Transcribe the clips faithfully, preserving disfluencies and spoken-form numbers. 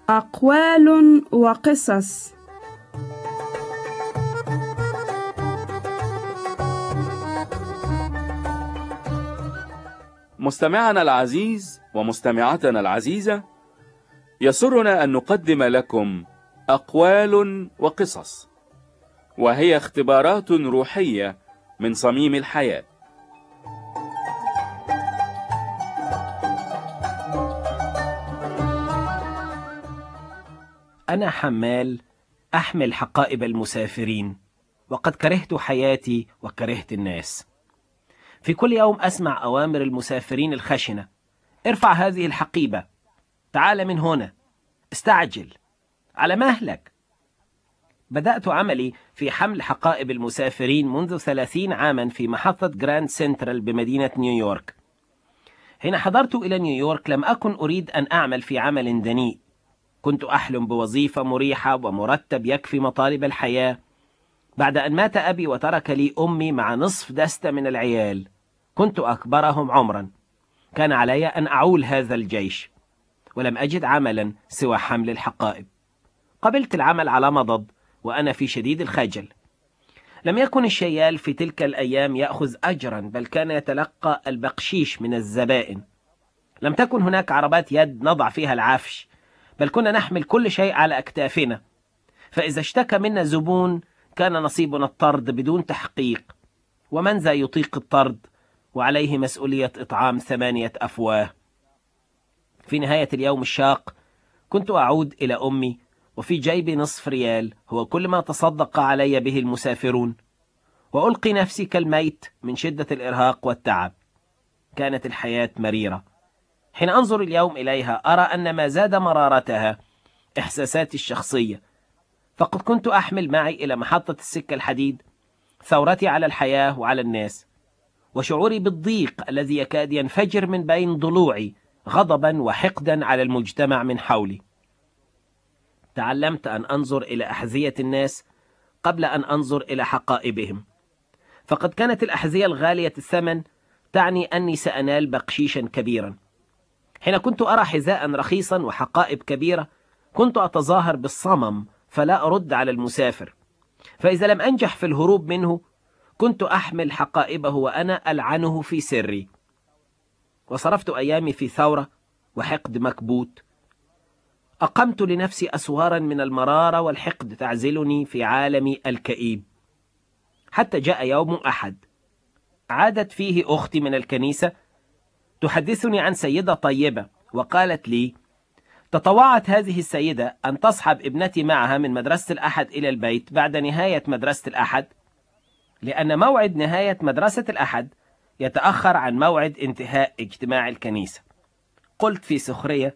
أقوال وقصص. مستمعنا العزيز ومستمعتنا العزيزة، يسرنا أن نقدم لكم أقوال وقصص، وهي اختبارات روحية من صميم الحياة. أنا حمال أحمل حقائب المسافرين، وقد كرهت حياتي وكرهت الناس. في كل يوم أسمع أوامر المسافرين الخشنة: ارفع هذه الحقيبة، تعال من هنا، استعجل، على مهلك. بدأت عملي في حمل حقائب المسافرين منذ ثلاثين عاما في محطة جراند سنترال بمدينة نيويورك. حين حضرت إلى نيويورك لم أكن أريد أن أعمل في عمل دنيء. كنت أحلم بوظيفة مريحة ومرتب يكفي مطالب الحياة. بعد أن مات أبي وترك لي أمي مع نصف دستة من العيال، كنت أكبرهم عمرا. كان علي أن أعول هذا الجيش، ولم أجد عملا سوى حمل الحقائب. قبلت العمل على مضض وأنا في شديد الخجل. لم يكن الشيال في تلك الأيام يأخذ أجرا، بل كان يتلقى البقشيش من الزبائن. لم تكن هناك عربات يد نضع فيها العفش، بل كنا نحمل كل شيء على أكتافنا. فإذا اشتكى منا زبون كان نصيبنا الطرد بدون تحقيق، ومن ذا يطيق الطرد وعليه مسؤولية إطعام ثمانية أفواه؟ في نهاية اليوم الشاق كنت أعود إلى أمي وفي جيبي نصف ريال، هو كل ما تصدق علي به المسافرون، وألقي نفسي كالميت من شدة الإرهاق والتعب. كانت الحياة مريرة. حين أنظر اليوم إليها أرى أن ما زاد مرارتها إحساساتي الشخصية، فقد كنت أحمل معي إلى محطة السكة الحديد ثورتي على الحياة وعلى الناس، وشعوري بالضيق الذي يكاد ينفجر من بين ضلوعي غضبا وحقدا على المجتمع من حولي. تعلمت أن أنظر إلى أحذية الناس قبل أن أنظر إلى حقائبهم، فقد كانت الأحذية الغالية الثمن تعني أني سأنال بقشيشا كبيرا. حين كنت أرى حذاء رخيصا وحقائب كبيرة كنت أتظاهر بالصمم فلا أرد على المسافر، فإذا لم أنجح في الهروب منه كنت أحمل حقائبه وأنا ألعنه في سري. وصرفت أيامي في ثورة وحقد مكبوت. أقمت لنفسي أسوارا من المرارة والحقد تعزلني في عالمي الكئيب، حتى جاء يوم أحد عادت فيه أختي من الكنيسة تحدثني عن سيدة طيبة، وقالت لي: تطوعت هذه السيدة أن تصحب ابنتي معها من مدرسة الأحد إلى البيت بعد نهاية مدرسة الأحد، لأن موعد نهاية مدرسة الأحد يتأخر عن موعد انتهاء اجتماع الكنيسة. قلت في سخرية: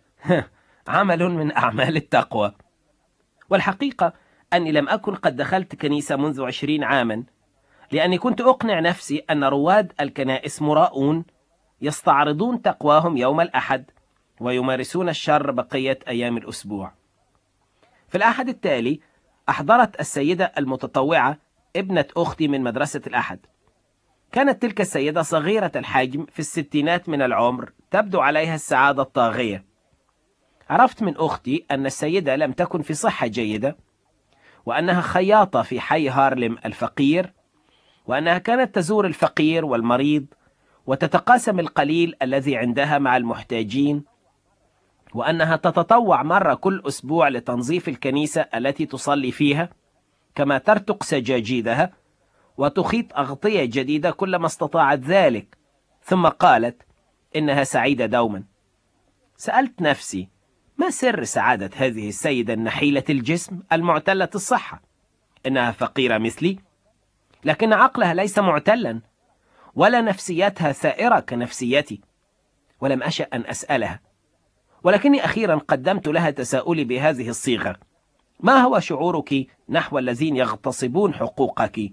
عمل من أعمال التقوى. والحقيقة أني لم أكن قد دخلت كنيسة منذ عشرين عاما، لأني كنت أقنع نفسي أن رواد الكنائس مراؤون يستعرضون تقواهم يوم الأحد ويمارسون الشر بقية أيام الأسبوع. في الأحد التالي أحضرت السيدة المتطوعة ابنة أختي من مدرسة الأحد. كانت تلك السيدة صغيرة الحجم في الستينات من العمر، تبدو عليها السعادة الطاغية. عرفت من أختي أن السيدة لم تكن في صحة جيدة، وأنها خياطة في حي هارلم الفقير، وأنها كانت تزور الفقير والمريض وتتقاسم القليل الذي عندها مع المحتاجين، وأنها تتطوع مرة كل أسبوع لتنظيف الكنيسة التي تصلي فيها، كما ترتق سجاجيدها وتخيط أغطية جديدة كلما استطاعت ذلك. ثم قالت إنها سعيدة دوما. سألت نفسي: ما سر سعادة هذه السيدة النحيلة الجسم المعتلة الصحة؟ إنها فقيرة مثلي، لكن عقلها ليس معتلا، ولا نفسيتها ثائرة كنفسيتي. ولم أشأ أن أسألها، ولكني أخيرا قدمت لها تساؤلي بهذه الصيغة: ما هو شعورك نحو الذين يغتصبون حقوقك؟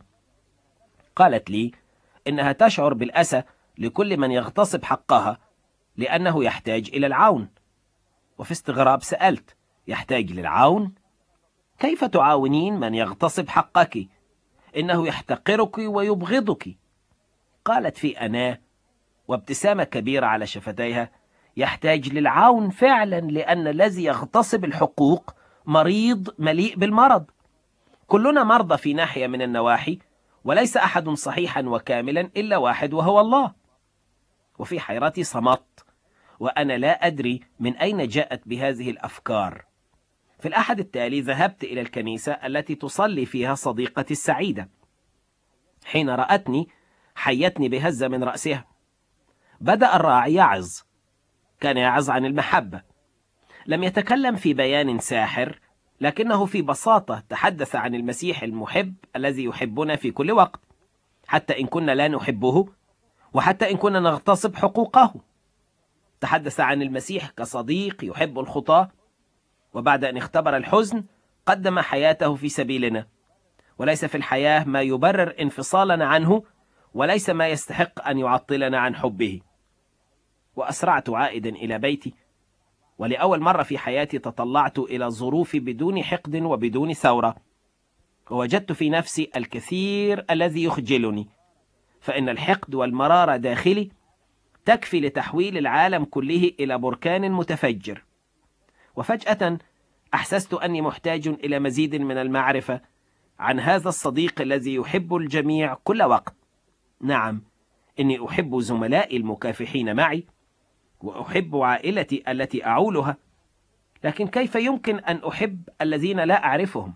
قالت لي إنها تشعر بالأسى لكل من يغتصب حقها لأنه يحتاج إلى العون. وفي استغراب سألت: يحتاج للعون؟ كيف تعاونين من يغتصب حقك؟ إنه يحتقرك ويبغضك. قالت في أناة وابتسامة كبيرة على شفتيها: يحتاج للعون فعلا، لأن الذي يغتصب الحقوق مريض مليء بالمرض. كلنا مرضى في ناحية من النواحي، وليس أحد صحيحا وكاملا إلا واحد وهو الله. وفي حيرتي صمت، وأنا لا أدري من أين جاءت بهذه الأفكار. في الأحد التالي ذهبت إلى الكنيسة التي تصلي فيها صديقتي السعيدة. حين رأتني حيتني بهزة من رأسها. بدأ الراعي يعظ. كان يعظ عن المحبة. لم يتكلم في بيان ساحر، لكنه في بساطة تحدث عن المسيح المحب الذي يحبنا في كل وقت، حتى إن كنا لا نحبه، وحتى إن كنا نغتصب حقوقه. تحدث عن المسيح كصديق يحب الخطاة، وبعد أن اختبر الحزن قدم حياته في سبيلنا. وليس في الحياة ما يبرر انفصالنا عنه، وليس ما يستحق أن يعطلنا عن حبه. وأسرعت عائدا إلى بيتي، ولأول مرة في حياتي تطلعت إلى ظروفي بدون حقد وبدون ثورة، ووجدت في نفسي الكثير الذي يخجلني، فإن الحقد والمرارة داخلي تكفي لتحويل العالم كله إلى بركان متفجر. وفجأة أحسست أني محتاج إلى مزيد من المعرفة عن هذا الصديق الذي يحب الجميع كل وقت. نعم، إني أحب زملائي المكافحين معي، وأحب عائلتي التي أعولها، لكن كيف يمكن أن أحب الذين لا أعرفهم؟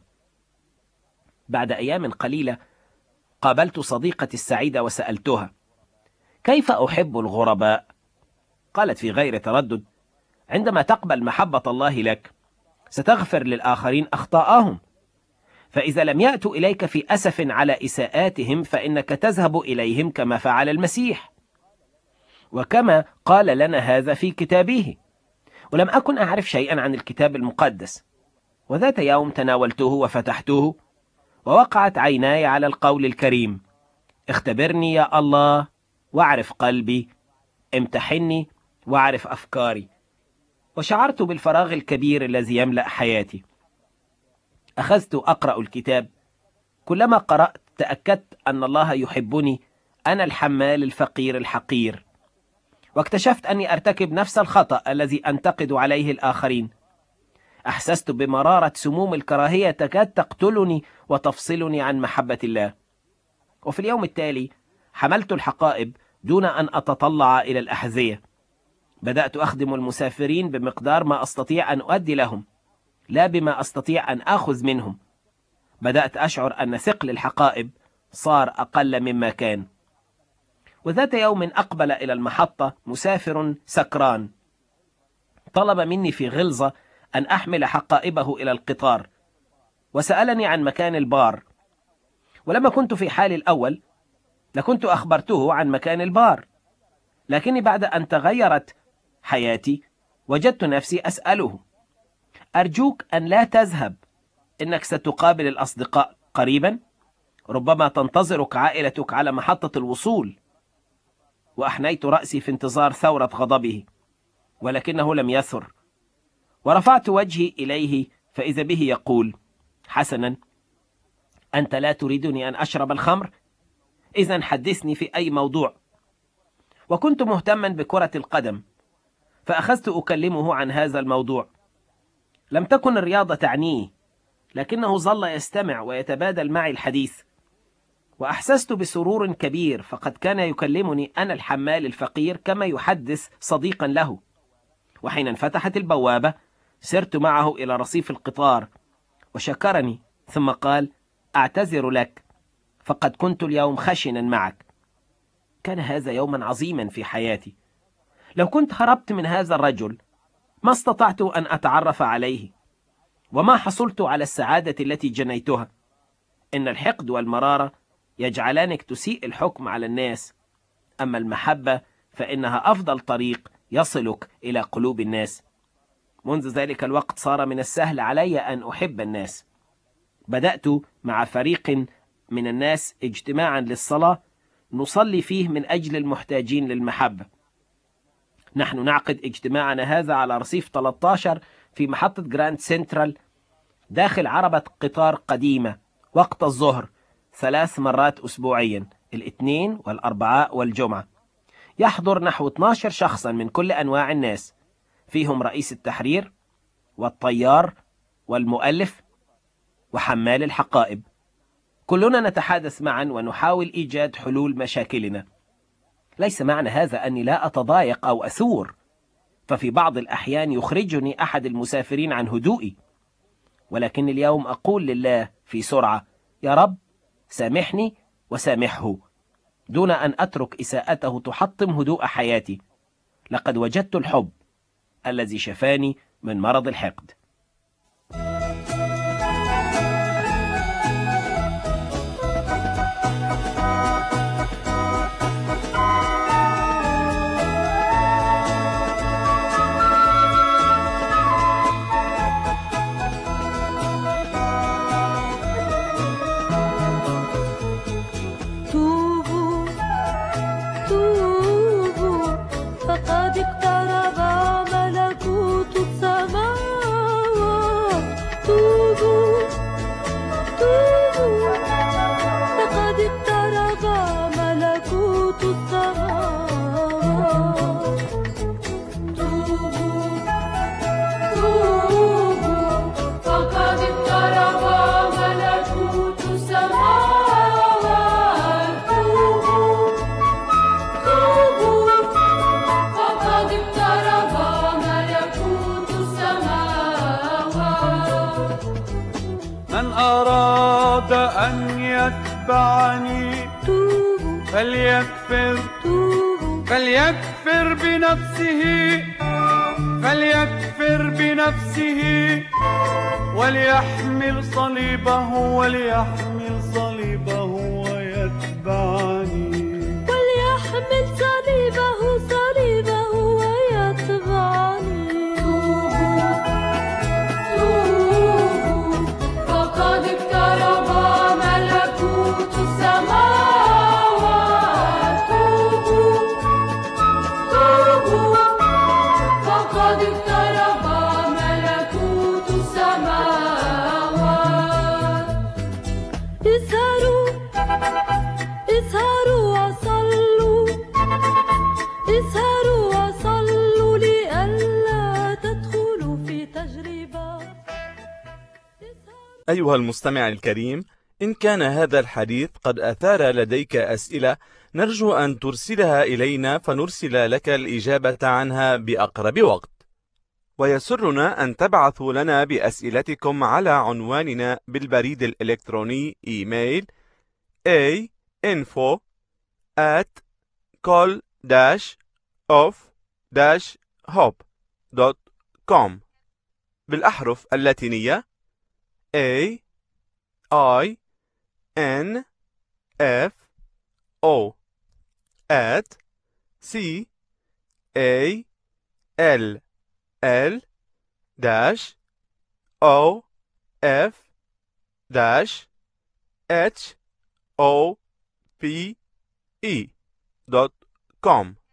بعد أيام قليلة قابلت صديقتي السعيدة وسألتها: كيف أحب الغرباء؟ قالت في غير تردد: عندما تقبل محبة الله لك ستغفر للآخرين أخطاءهم، فإذا لم يأتوا إليك في أسف على إساءاتهم فإنك تذهب إليهم كما فعل المسيح، وكما قال لنا هذا في كتابه. ولم أكن أعرف شيئا عن الكتاب المقدس، وذات يوم تناولته وفتحته، ووقعت عيناي على القول الكريم: اختبرني يا الله واعرف قلبي، امتحني واعرف أفكاري. وشعرت بالفراغ الكبير الذي يملأ حياتي. أخذت أقرأ الكتاب. كلما قرأت تأكدت أن الله يحبني، أنا الحمال الفقير الحقير. واكتشفت أني أرتكب نفس الخطأ الذي أنتقد عليه الآخرين. أحسست بمرارة سموم الكراهية تكاد تقتلني وتفصلني عن محبة الله. وفي اليوم التالي حملت الحقائب دون أن أتطلع إلى الأحذية. بدأت أخدم المسافرين بمقدار ما أستطيع أن أؤدي لهم، لا بما أستطيع أن آخذ منهم. بدأت أشعر أن ثقل الحقائب صار أقل مما كان. وذات يوم أقبل إلى المحطة مسافر سكران. طلب مني في غلظة أن أحمل حقائبه إلى القطار، وسألني عن مكان البار. ولما كنت في حالي الأول لكنت أخبرته عن مكان البار، لكني بعد أن تغيرت حياتي وجدت نفسي أسأله: أرجوك أن لا تذهب، إنك ستقابل الأصدقاء قريبا، ربما تنتظرك عائلتك على محطة الوصول. وأحنيت رأسي في انتظار ثورة غضبه، ولكنه لم يثر. ورفعت وجهي إليه فإذا به يقول: حسنا، أنت لا تريدني أن أشرب الخمر؟ إذن حدثني في أي موضوع. وكنت مهتما بكرة القدم، فأخذت أكلمه عن هذا الموضوع. لم تكن الرياضة تعنيه، لكنه ظل يستمع ويتبادل معي الحديث. وأحسست بسرور كبير، فقد كان يكلمني أنا الحمال الفقير كما يحدث صديقا له. وحين انفتحت البوابة سرت معه إلى رصيف القطار، وشكرني ثم قال: أعتذر لك، فقد كنت اليوم خشنا معك. كان هذا يوما عظيما في حياتي. لو كنت هربت من هذا الرجل ما استطعت أن أتعرف عليه، وما حصلت على السعادة التي جنيتها. إن الحقد والمرارة يجعلانك تسيء الحكم على الناس، أما المحبة فإنها أفضل طريق يصلك إلى قلوب الناس. منذ ذلك الوقت صار من السهل علي أن أحب الناس. بدأت مع فريق من الناس اجتماعا للصلاة نصلي فيه من أجل المحتاجين للمحبة. نحن نعقد اجتماعنا هذا على رصيف ثلاثة عشر في محطة جراند سنترال داخل عربة قطار قديمة وقت الظهر ثلاث مرات أسبوعيا، الاثنين والأربعاء والجمعة. يحضر نحو اثني عشر شخصا من كل أنواع الناس. فيهم رئيس التحرير والطيار والمؤلف وحمال الحقائب. كلنا نتحادث معا ونحاول إيجاد حلول مشاكلنا. ليس معنى هذا أني لا أتضايق أو أثور، ففي بعض الأحيان يخرجني أحد المسافرين عن هدوئي، ولكن اليوم أقول لله في سرعة: يا رب سامحني وسامحه، دون أن أترك إساءته تحطم هدوء حياتي. لقد وجدت الحب الذي شفاني من مرض الحقد. من أراد أن يتبعني فليكفر فليكفر بنفسه فليكفر بنفسه وليحمل صليبه وليحمل صليبه ويتبعني وليحمل صليبه صليبه ويتبعني. فقد اقترب ملكوت السماوات. توبوا توبوا فقد اقترب ملكوت السماوات. اسهروا اسهروا وصلوا اسهروا وصلوا لئلا تدخلوا في تجربة. أيها المستمع الكريم، إن كان هذا الحديث قد أثار لديك أسئلة، نرجو أن ترسلها إلينا فنرسل لك الإجابة عنها بأقرب وقت. ويسرنا أن تبعثوا لنا بأسئلتكم على عنواننا بالبريد الإلكتروني إيميل a info at col dash of dash hope dot com بالأحرف اللاتينية A I N F O at C A L L dash O F dash H O P E dot com.